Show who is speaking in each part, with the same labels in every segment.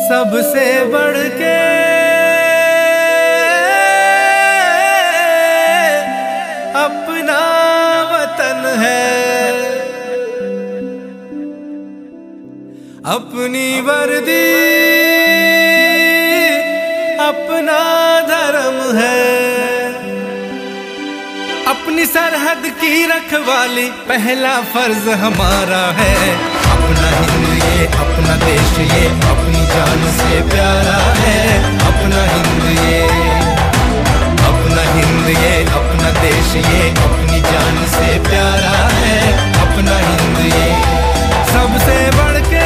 Speaker 1: सबसे बढ़ के अपना वतन है, अपनी वर्दी अपना धर्म है, अपनी सरहद की रखवाली पहला फर्ज हमारा है। अपना हिंद ये अपना देश ये अपनी जान से प्यारा है। अपना हिंद ये अपना हिंद ये अपना देश ये अपनी जान से प्यारा है। अपना हिंद ये सबसे बढ़ के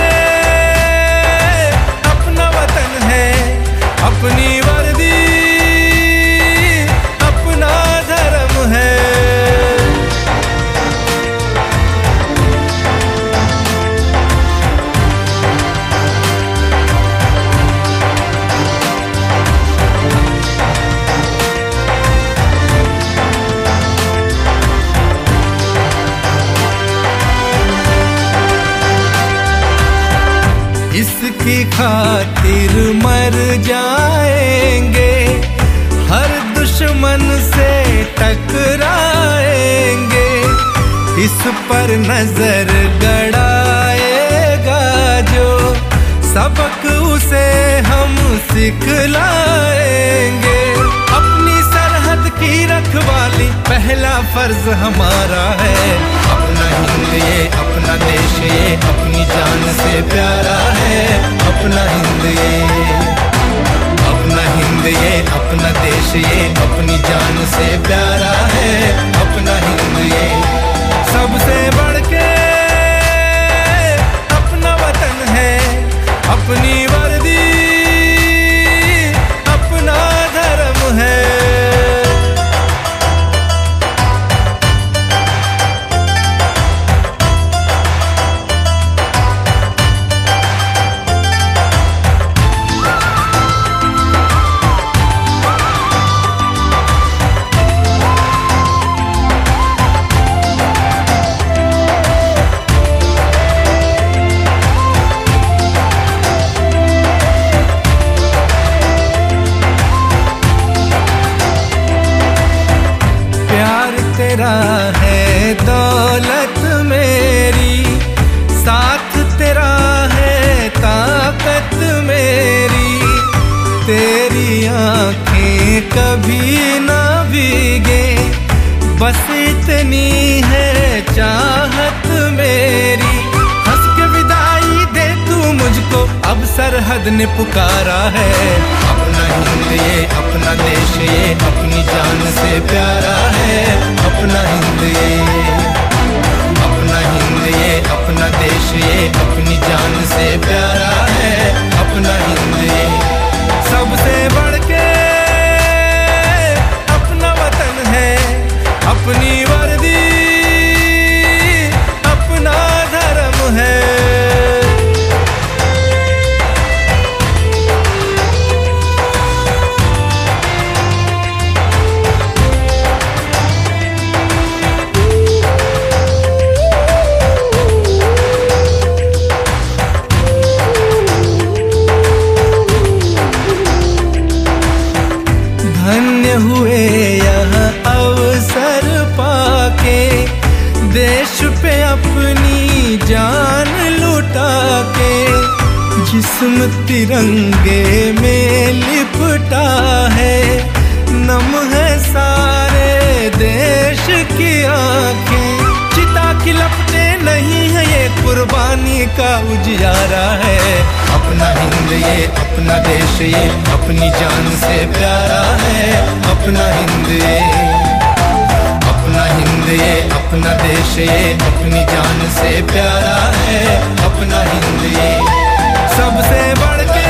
Speaker 1: अपना वतन है, अपनी वर्दी अपना धर्म है। इसकी खातिर मर जाएंगे, हर दुश्मन से टकराएंगे। इस पर नजर गड़ाएगा जो सबक उसे हम सिखलाएंगे। अपनी सरहद की रखवाली पहला फर्ज हमारा है। अपना हिंद ये अपना देश ये अपनी जान से प्यारा है। अपना हिंद ये अपना हिंद ये अपना देश ये अपनी जान से प्यारा है। अपना हिंद ये सबसे बढ़ के अपना वतन है, अपनी वर्दी अपना धर्म है। तेरा है दौलत मेरी, साथ तेरा है ताकत मेरी। तेरी आंखें कभी ना भीगे, बस इतनी है चाहत मेरी। हंस के विदाई दे तू मुझको, अब सरहद ने पुकारा है। अपना हिंद ये अपना देश ये अपनी जान से प्यारा है। अपना हिंद ये अपना हिंद ये अपना देश ये अपनी जान से प्यारा है। अपना हिंद ये सबसे बढ़ के अपना वतन है, अपनी वर्दी अपना धर्म है। धन्य हुए यह अवसर पाके, देश पे अपनी जान लुटा के। जिस्म तिरंगे में लिपटा है, नम है सारे देश की आंखें। चिता की लपटे नहीं है ये कुर्बानी का उजियारा है। अपना हिंद ये अपना देश ये अपनी जान से प्यारा है। अपना हिंद ये अपना हिंद ये अपना देश ये अपनी जान से प्यारा है। अपना हिंद ये सबसे बढ़ के